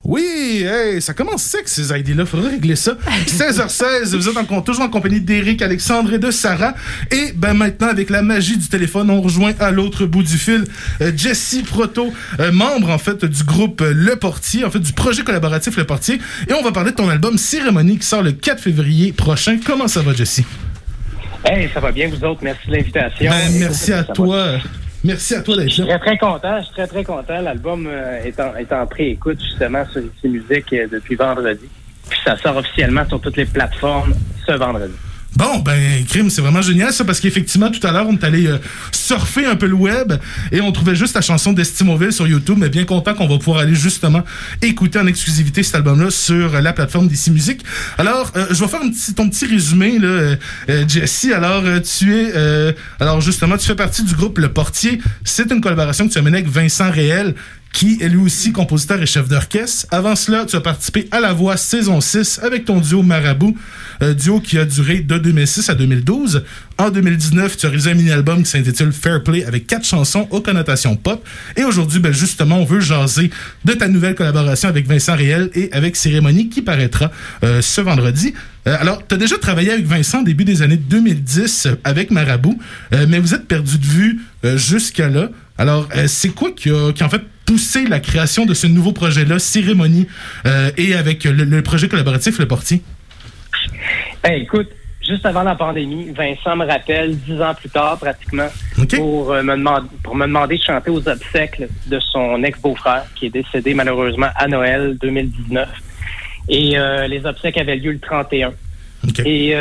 Oui, hey, ça commence sec ces ID-là, faudrait régler ça. 16h16, vous êtes toujours en compagnie d'Éric, Alexandre et de Sarah. Et ben maintenant, avec la magie du téléphone, on rejoint à l'autre bout du fil Jessie Proto, membre en fait du groupe Le Portier, en fait du projet collaboratif Le Portier. Et on va parler de ton album Cérémonie qui sort le 4 février prochain. Comment ça va, Jessie? Hey, ça va bien, vous autres. Merci de l'invitation. Ben, merci à toi. Merci à toi d'être là. Je suis très content. Je suis très content. L'album est en pré-écoute justement sur ici Musique depuis vendredi. Puis ça sort officiellement sur toutes les plateformes ce vendredi. Bon, ben, crime, c'est vraiment génial ça, parce qu'effectivement, tout à l'heure, on est allé surfer un peu le web et on trouvait juste la chanson d'Estimoville sur YouTube, mais bien content qu'on va pouvoir aller justement écouter en exclusivité cet album-là sur la plateforme d'ici Musique. Alors, je vais faire ton petit résumé, là, Jessie. Alors, alors justement, tu fais partie du groupe Le Portier. C'est une collaboration que tu as menée avec Vincent Réel, qui est lui aussi compositeur et chef d'orchestre. Avant cela, tu as participé à La Voix saison 6 avec ton duo Marabout, duo qui a duré de 2006 à 2012. En 2019, tu as réalisé un mini-album qui s'intitule Fair Play avec 4 chansons aux connotations pop. Et aujourd'hui, ben justement, on veut jaser de ta nouvelle collaboration avec Vincent Réel et avec Cérémonie qui paraîtra ce vendredi. Alors, tu as déjà travaillé avec Vincent au début des années 2010 avec Marabout, mais vous êtes perdu de vue jusqu'à là. Alors, c'est quoi qui a en fait poussé la création de ce nouveau projet-là, Cérémonie, et avec le projet collaboratif Le Portier? Ben, écoute, juste avant la pandémie, Vincent me rappelle 10 ans plus tard, pratiquement, okay, pour me demander de chanter aux obsèques de son ex-beau-frère, qui est décédé malheureusement à Noël 2019. Et les obsèques avaient lieu le 31. Okay. Et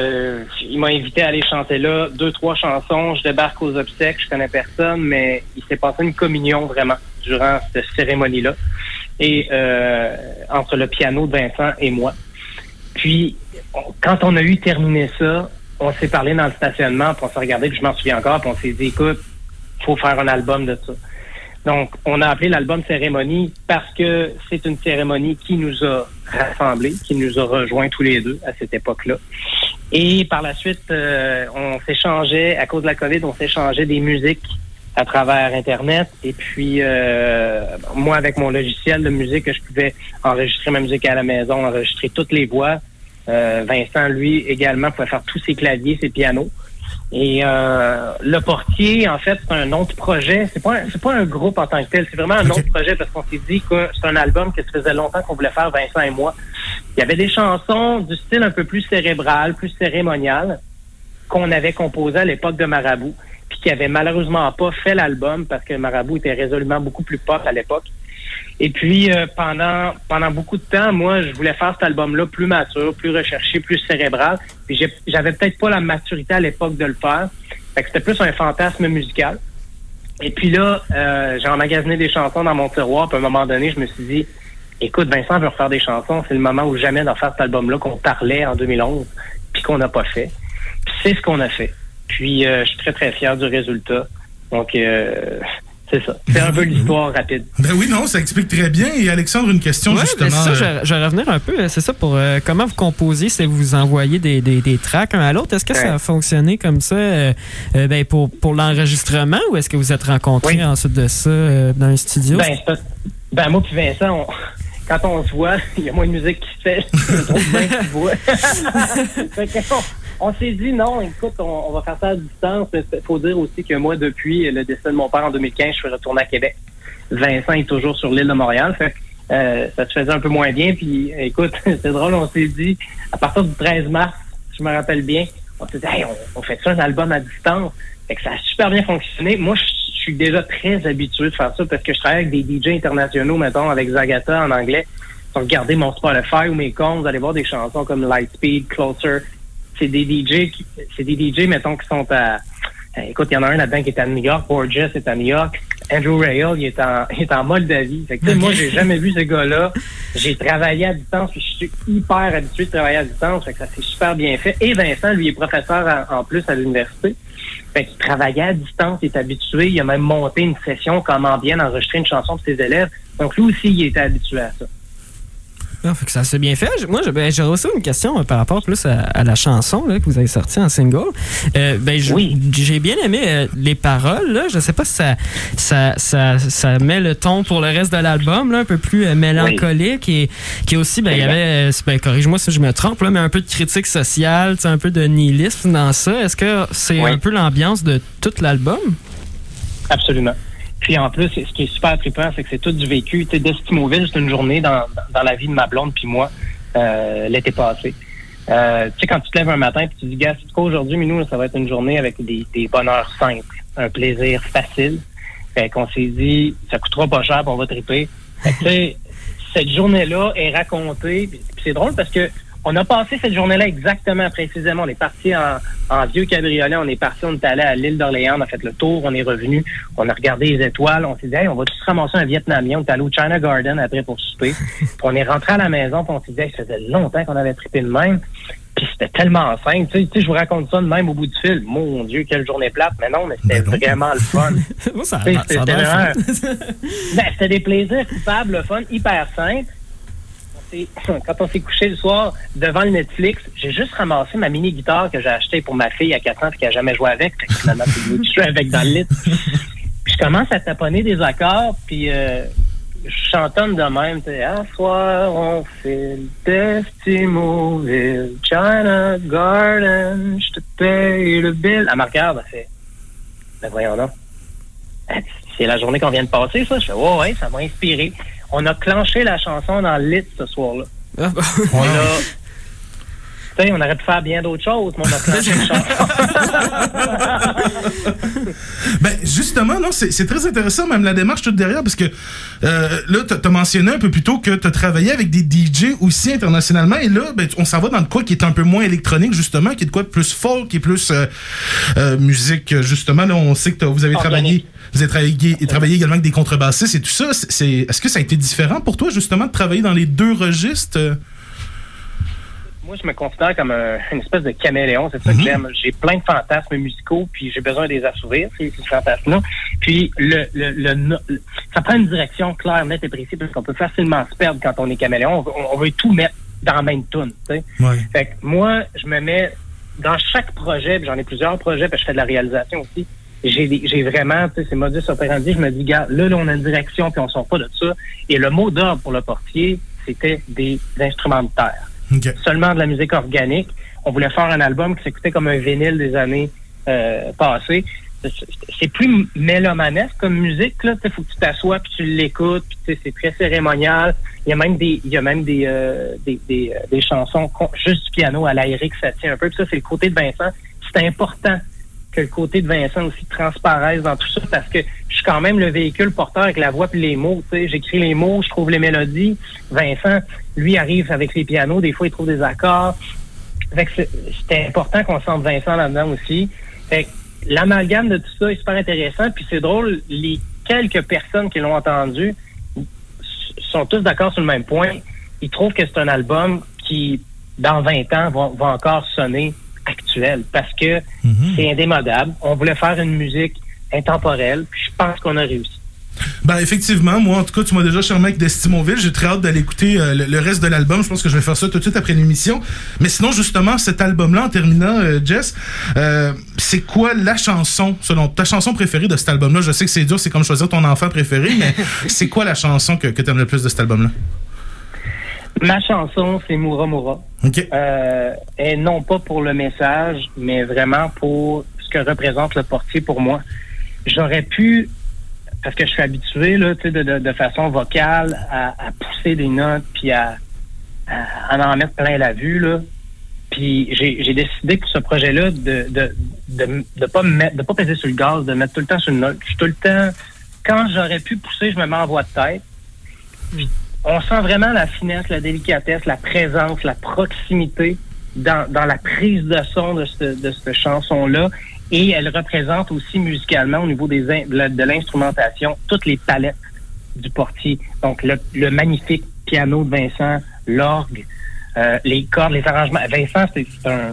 il m'a invité à aller chanter là 2-3 chansons. Je débarque aux obsèques, je connais personne, mais il s'est passé une communion vraiment durant cette cérémonie-là. Et entre le piano de Vincent et moi. Puis, quand on a eu terminé ça, on s'est parlé dans le stationnement, puis on s'est regardé, puis je m'en souviens encore, puis on s'est dit, écoute, faut faire un album de ça. Donc, on a appelé l'album Cérémonie parce que c'est une cérémonie qui nous a rassemblés, qui nous a rejoints tous les deux à cette époque-là. Et par la suite, on s'échangeait, à cause de la COVID, on s'échangeait des musiques à travers Internet. Et puis, moi, avec mon logiciel de musique, je pouvais enregistrer ma musique à la maison, enregistrer toutes les voix. Vincent, lui, également, pouvait faire tous ses claviers, ses pianos. Et Le Portier, en fait, c'est un autre projet. C'est pas un groupe en tant que tel. C'est vraiment un autre projet parce qu'on s'est dit que c'est un album que ça faisait longtemps qu'on voulait faire, Vincent et moi. Il y avait des chansons du style un peu plus cérébral, plus cérémonial, qu'on avait composé à l'époque de Marabout, puis qui avait malheureusement pas fait l'album parce que Marabout était résolument beaucoup plus pop à l'époque. Et puis, pendant beaucoup de temps, moi, je voulais faire cet album-là plus mature, plus recherché, plus cérébral. Puis j'avais peut-être pas la maturité à l'époque de le faire. Fait que c'était plus un fantasme musical. Et puis là, j'ai emmagasiné des chansons dans mon tiroir. Puis à un moment donné, je me suis dit, écoute, Vincent veut refaire des chansons. C'est le moment ou jamais d'en faire cet album-là qu'on parlait en 2011, puis qu'on n'a pas fait. Puis c'est ce qu'on a fait. Puis je suis très, très fier du résultat. Donc... c'est ça. C'est un peu l'histoire rapide. Ben oui, non, ça explique très bien. Et Alexandre, une question justement. Ben c'est ça, je vais revenir un peu. C'est ça, pour comment vous composez, c'est vous envoyez des tracks un à l'autre. Est-ce que ça a fonctionné comme ça pour l'enregistrement ou est-ce que vous êtes rencontrés ensuite de ça dans un studio? Ben moi puis Vincent, quand on se voit, il y a moins de musique qui se fait. On s'est dit, non, écoute, on va faire ça à distance. Il faut dire aussi que moi, depuis le décès de mon père en 2015, je suis retourné à Québec. Vincent est toujours sur l'île de Montréal. Fait que, ça se faisait un peu moins bien. Puis, écoute, c'est drôle, on s'est dit, à partir du 13 mars, je me rappelle bien, on s'est dit, hey, on fait ça un album à distance. Fait que ça a super bien fonctionné. Moi, je suis déjà très habitué de faire ça parce que je travaille avec des DJ internationaux, mettons, avec Zagata en anglais. Regardez mon Spotify ou mes comptes, vous allez voir des chansons comme Lightspeed, Closer. C'est des DJ, mettons, qui sont à... écoute, il y en a un là-dedans qui est à New York, Borges est à New York, Andrew Rayel, il est en Moldavie. Fait que, moi, j'ai jamais vu ces gars-là. J'ai travaillé à distance, puis je suis hyper habitué de travailler à distance, fait que ça s'est super bien fait. Et Vincent, lui, est professeur en plus à l'université. Fait qu'il travaillait à distance, il est habitué, il a même monté une session comment bien enregistrer une chanson de ses élèves. Donc, lui aussi, il était habitué à ça. Ah, fait que ça s'est bien fait. Moi, j'aurais aussi une question par rapport plus à la chanson là, que vous avez sortie en single. J'ai bien aimé les paroles. Là. Je ne sais pas si ça met le ton pour le reste de l'album, là, un peu plus mélancolique et qui aussi, il y avait, corrige-moi si je me trompe, là, mais un peu de critique sociale, un peu de nihilisme dans ça. Est-ce que c'est un peu l'ambiance de tout l'album? Absolument. Puis en plus, ce qui est super trippant, c'est que c'est tout du vécu. Tu sais, d'Estimoville, c'est une journée dans la vie de ma blonde puis moi l'été passé. Tu sais, quand tu te lèves un matin puis tu dis, gars, c'est quoi aujourd'hui, mais nous, ça va être une journée avec des bonheurs simples, un plaisir facile. Fait qu'on s'est dit, ça coûtera pas cher, puis on va tripper. Fait que, tu sais, cette journée-là est racontée. Puis c'est drôle parce que on a passé cette journée-là exactement, précisément. On est parti en vieux cabriolet, on est allé à l'île d'Orléans, on a fait le tour, on est revenu, on a regardé les étoiles, on s'est dit, hey, on va tous ramasser un Vietnamien, on est allé au China Garden après pour souper. Puis on est rentré à la maison, puis on s'est dit, hey, ça faisait longtemps qu'on avait trippé de même. Puis c'était tellement simple. Tu sais, je vous raconte ça de même au bout du fil. Mon Dieu, quelle journée plate. Mais non, mais c'était vraiment le fun. C'était des plaisirs coupables, le fun, hyper simple. Quand on s'est couché le soir devant le Netflix, j'ai juste ramassé ma mini-guitare que j'ai achetée pour ma fille à 4 ans et qu'elle n'a jamais joué avec. Fait que finalement, je suis avec dans le lit. Puis je commence à taponner des accords, puis je chantonne de même. À soir, on fait Destimoville, China Garden, je te paye le bill. Elle me regarde, elle fait, ben voyons donc. C'est la journée qu'on vient de passer, ça? Je fais, ouais, ça m'a inspiré. On a clenché la chanson dans le lit ce soir-là. Ah bah. On aurait pu faire bien d'autres choses, mais on a clenché la chanson. Justement, non, c'est très intéressant, même la démarche toute derrière, parce que là, tu as mentionné un peu plus tôt que tu as travaillé avec des DJ aussi internationalement, et là, on s'en va dans le quoi qui est un peu moins électronique, justement, qui est de quoi de plus folk, qui est plus musique, justement. Là, on sait que vous avez travaillé également avec des contrebassistes et tout ça. Est-ce que ça a été différent pour toi, justement, de travailler dans les deux registres? Moi, je me considère comme une espèce de caméléon. C'est ça que j'aime. J'ai plein de fantasmes musicaux, puis j'ai besoin de les assouvir, ces fantasmes-là. Puis, ça prend une direction claire, nette et précise, parce qu'on peut facilement se perdre quand on est caméléon. On veut tout mettre dans la même toune, tu sais. Ouais. Fait que moi, je me mets dans chaque projet, puis j'en ai plusieurs projets, puis je fais de la réalisation aussi. J'ai vraiment, tu sais, c'est modus operandi. Je me dis, gars, là, on a une direction, puis on sort pas de ça. Et le mot d'ordre pour le portier, c'était des instruments de terre. Okay. Seulement de la musique organique. On voulait faire un album qui s'écoutait comme un vinyle des années passées. C'est plus mélomanesque comme musique, là. Il faut que tu t'assoies puis tu l'écoutes, puis c'est très cérémonial. Il y a même des chansons juste du piano à l'aérique, ça tient un peu. Puis ça, c'est le côté de Vincent. C'est important que le côté de Vincent aussi transparaisse dans tout ça, parce que je suis quand même le véhicule porteur avec la voix puis les mots. Tu sais, j'écris les mots, je trouve les mélodies. Vincent, lui, arrive avec les pianos. Des fois, il trouve des accords. Fait que c'était important qu'on sente Vincent là-dedans aussi. Fait que l'amalgame de tout ça est super intéressant. Puis c'est drôle, les quelques personnes qui l'ont entendu sont tous d'accord sur le même point. Ils trouvent que c'est un album qui, dans 20 ans, va encore sonner actuel, parce que c'est indémodable. On voulait faire une musique intemporelle, puis je pense qu'on a réussi. Effectivement, moi en tout cas, tu m'as déjà charmé avec Destimoville. J'ai très hâte d'aller écouter le reste de l'album. Je pense que je vais faire ça tout de suite après l'émission. Mais sinon, justement, cet album-là, en terminant, Jess, c'est quoi la chanson, selon ta chanson préférée de cet album-là? Je sais que c'est dur, c'est comme choisir ton enfant préféré, mais c'est quoi la chanson que tu aimes le plus de cet album-là? Ma chanson, c'est Moura Moura. Okay. Et non pas pour le message, mais vraiment pour ce que représente le portier pour moi. J'aurais pu, parce que je suis habitué là, de façon vocale à pousser des notes puis à en mettre plein la vue là. Puis j'ai décidé pour ce projet-là de pas peser sur le gaz, de mettre tout le temps sur le note. Je suis tout le temps, quand j'aurais pu pousser, je me mets en voix de tête. Puis, on sent vraiment la finesse, la délicatesse, la présence, la proximité dans la prise de son de cette chanson-là. Et elle représente aussi musicalement, au niveau de l'instrumentation, toutes les palettes du portier. Donc, le magnifique piano de Vincent, l'orgue, les cordes, les arrangements. Vincent, c'est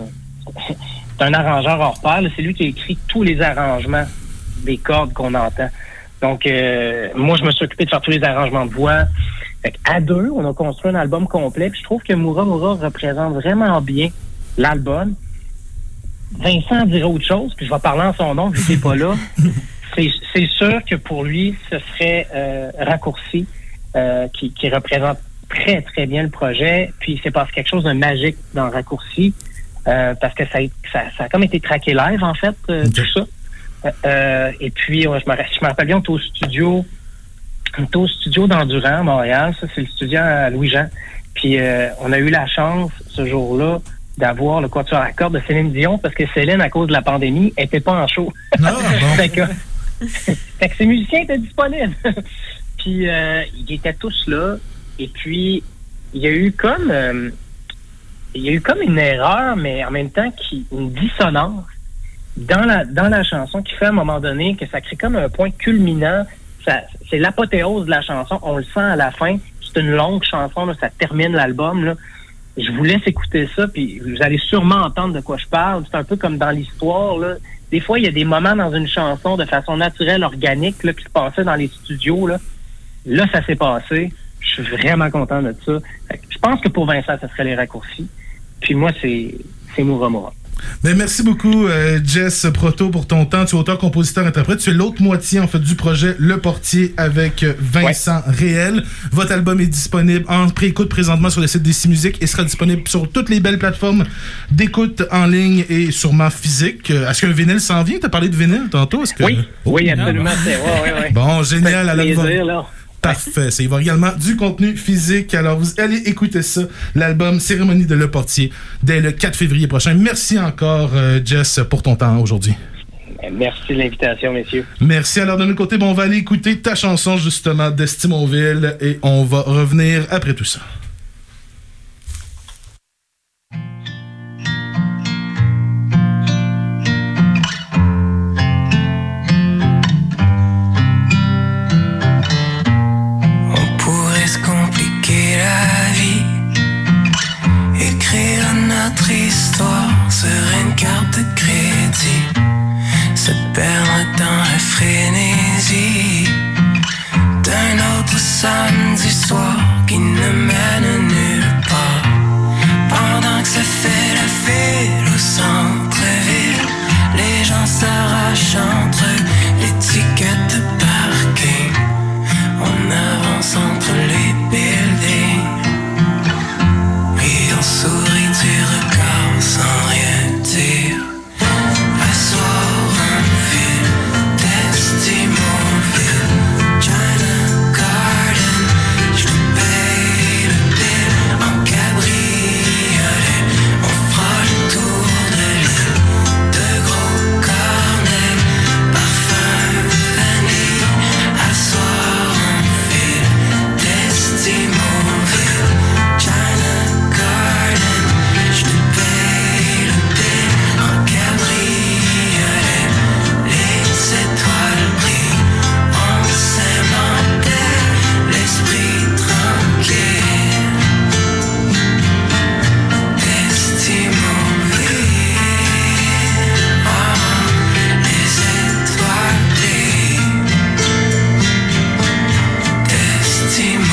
un arrangeur hors pair. C'est lui qui a écrit tous les arrangements des cordes qu'on entend. Donc, moi, je me suis occupé de faire tous les arrangements de voix. Fait qu'à deux, on a construit un album complet. Puis je trouve que Moura Moura représente vraiment bien l'album. Vincent dirait autre chose, puis je vais parler en son nom, vu qu'il n'est pas là. C'est sûr que pour lui, ce serait Raccourci qui représente très, très bien le projet. Puis il s'est passé quelque chose de magique dans Raccourci, parce que ça a comme été traqué live, en fait, tout ça. Et puis, je me rappelle bien, on était au studio d'Endurant à Montréal. Ça, c'est le studio à Louis-Jean. Puis on a eu la chance, ce jour-là, d'avoir le quatuor à cordes de Céline Dion, parce que Céline, à cause de la pandémie, était pas en show. Non, bon. fait que ces musiciens étaient disponibles. Puis ils étaient tous là. Et puis il y a eu comme une erreur, mais en même temps une dissonance dans la chanson qui fait à un moment donné que ça crée comme un point culminant. C'est l'apothéose de la chanson. On le sent à la fin. C'est une longue chanson. Là, ça termine l'album. Là. Je vous laisse écouter ça, puis vous allez sûrement entendre de quoi je parle. C'est un peu comme dans l'histoire, là. Des fois, il y a des moments dans une chanson de façon naturelle, organique, là, qui se passaient dans les studios. Là, ça s'est passé. Je suis vraiment content de ça. Je pense que pour Vincent, ça serait les Raccourcis. Puis moi, c'est Moura Moura. Ben, merci beaucoup, Jess Proto, pour ton temps. Tu es auteur, compositeur, interprète. Tu es l'autre moitié, en fait, du projet Le Portier avec Vincent Réel. Votre album est disponible en préécoute présentement sur le site d'Ici Musique et sera disponible sur toutes les belles plateformes d'écoute en ligne et sûrement physique. Est-ce qu'un vinyle s'en vient? Tu as parlé de vinyle tantôt? Oui, absolument. Ouais. Bon, génial. Ça fait plaisir, là. Parfait. Ça y va également du contenu physique. Alors, vous allez écouter ça. L'album Cérémonie de Le Portier dès le 4 février prochain. Merci encore, Jess, pour ton temps aujourd'hui. Merci de l'invitation, messieurs. Merci. Alors, de notre côté, on va aller écouter ta chanson, justement, d'Estimonville et on va revenir après tout ça. Notre histoire sur une carte de crédit, se perdre dans la frénésie d'un autre samedi soir qui ne mène nulle part. Pendant que ça fait la file au centre-ville, les gens s'arrachent entre l'étiquette de parking. On avance entre les buildings et on sourit du regard sans rien dire. À soir en ville, d'Estimonville, China Garden, je paye le bill en cabriolet. On fera le tour de l'île, de gros cornets, parfum vanille. À soir en ville, d'Estimonville, China Garden, je paye le bill en cabriolet. Les étoiles brillent, on s'aime en paix, l'esprit tranquille. D'Estimonville, oh, les étoiles brillent. D'Estimonville.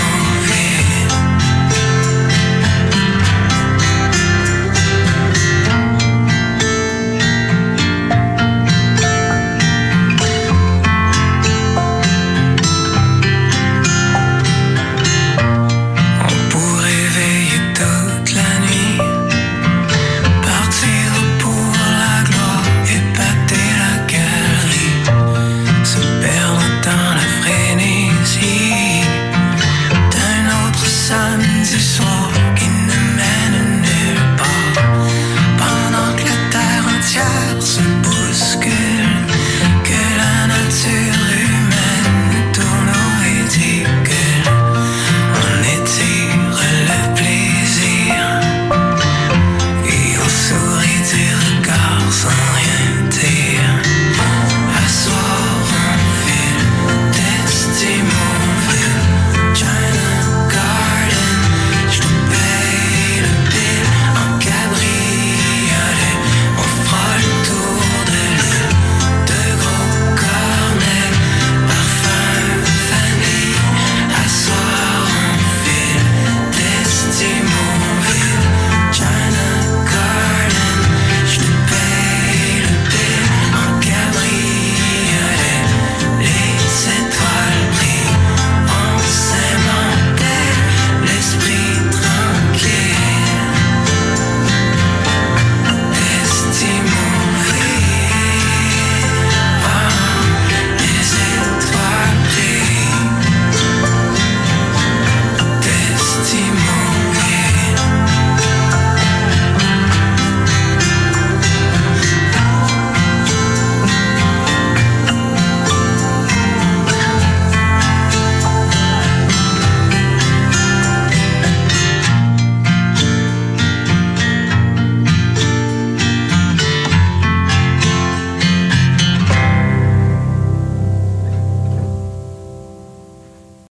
On pourrait veiller toute la nuit, partir pour la gloire, épater la galerie, se perdre dans la frénésie d'un autre samedi soir